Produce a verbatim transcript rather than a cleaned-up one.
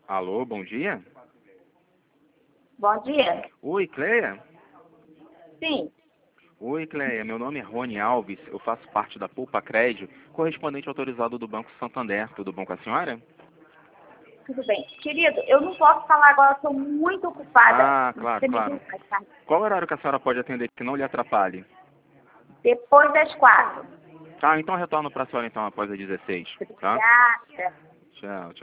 Alô, bom dia? Bom dia. Oi, Cleia? Sim, Oi, Cleia. Meu nome é Rony Alves. Eu faço parte da Poupa Crédito, correspondente autorizado do Banco Santander. Tudo bom com a senhora? tudo bem. Querido, eu não posso falar agora, estou muito ocupada. Ah, claro, Você me claro. liga mais tarde. Qual horário que a senhora pode atender que não lhe atrapalhe? Depois das quatro. Tá, então eu retorno para a senhora então após as dezesseis, tá? Obrigada. Tchau, tchau.